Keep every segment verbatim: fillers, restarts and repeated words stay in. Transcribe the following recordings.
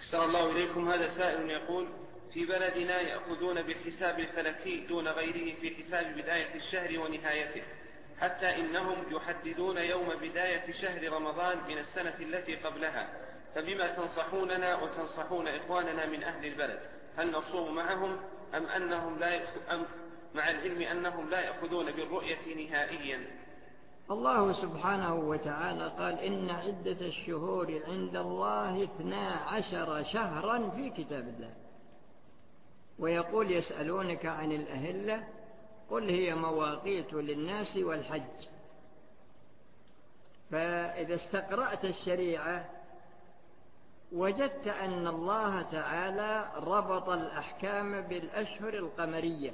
أحسن الله إليكم. هذا سائل يقول: في بلدنا يأخذون بالحساب الفلكي دون غيره في حساب بداية الشهر ونهايته، حتى إنهم يحددون يوم بداية شهر رمضان من السنة التي قبلها، فبما تنصحوننا وتنصحون إخواننا من أهل البلد؟ هل نصوم معهم أم أنهم لا أم مع العلم أنهم لا يأخذون بالرؤية نهائيا؟ الله سبحانه وتعالى قال: إن عدة الشهور عند الله اثنا عشر شهرا في كتاب الله. ويقول: يسألونك عن الأهلة قل هي مواقيت للناس والحج. فإذا استقرأت الشريعة وجدت أن الله تعالى ربط الأحكام بالأشهر القمرية،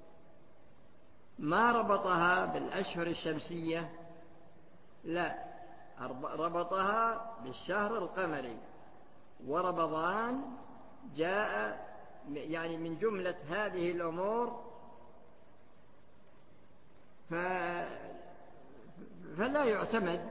ما ربطها بالأشهر الشمسية، لا، ربطها بالشهر القمري. ورمضان جاء يعني من جملة هذه الأمور، ف... فلا يعتمد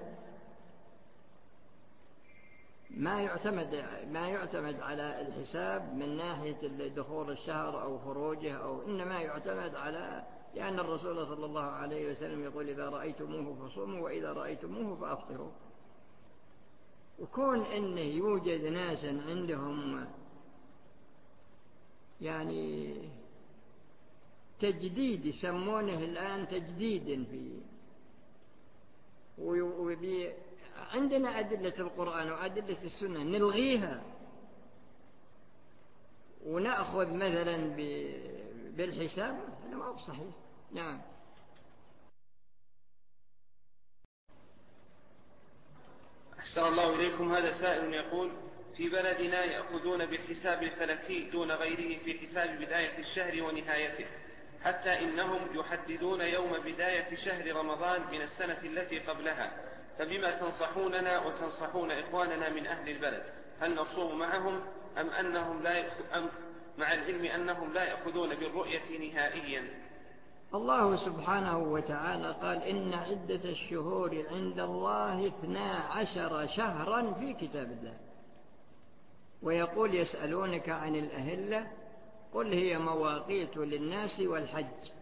ما يعتمد ما يعتمد على الحساب من ناحية دخول الشهر أو خروجه، أو إنما يعتمد على لأن الرسول صلى الله عليه وسلم يقول: إذا رأيتموه فصوموا وإذا رأيتموه فأفطروا. وكون إنه يوجد ناس عندهم يعني تجديد، يسمونه الآن تجديد في وبي عندنا أدلة القرآن وأدلة السنة نلغيها ونأخذ مثلا بالحساب، هذا ما هو صحيح. نعم. أحسن الله إليكم. هذا سائل يقول: في بلدنا يأخذون بالحساب الفلكي دون غيره في حساب بداية الشهر ونهايته، حتى إنهم يحددون يوم بداية شهر رمضان من السنة التي قبلها، فبما تنصحوننا وتنصحون إخواننا من أهل البلد؟ هل نصوم معهم أم أنهم لا أم مع العلم أنهم لا يأخذون بالرؤية نهائيا؟ الله سبحانه وتعالى قال: إن عدة الشهور عند الله اثنا عشر شهرا في كتاب الله. ويقول: يسألونك عن الأهلة قل هي مواقيت للناس والحج.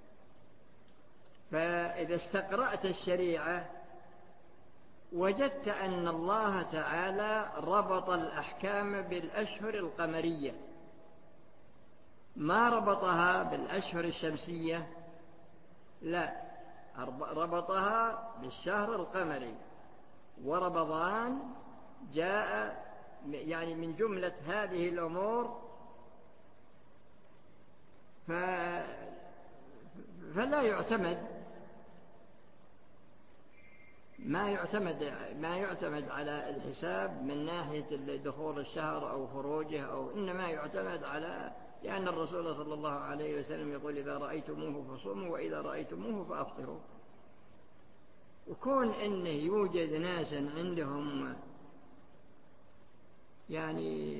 فإذا استقرأت الشريعة وجدت أن الله تعالى ربط الأحكام بالأشهر القمرية، ما ربطها بالأشهر الشمسية، لا، ربطها بالشهر القمري. ورمضان جاء يعني من جملة هذه الأمور، ف... فلا يعتمد ما يعتمد ما يعتمد على الحساب من ناحية دخول الشهر أو خروجه، أو إنما يعتمد على لأن الرسول صلى الله عليه وسلم يقول: إذا رأيتموه فصوموا وإذا رأيتموه فأفطروا. وكون إنه يوجد ناس عندهم يعني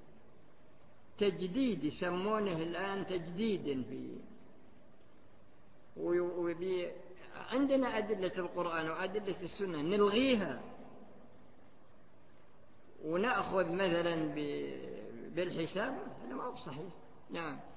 تجديد، يسمونه الآن تجديد في وبي عندنا أدلة القرآن وأدلة السنة نلغيها ونأخذ مثلا بالحساب، هذا ما هو صحيح. نعم.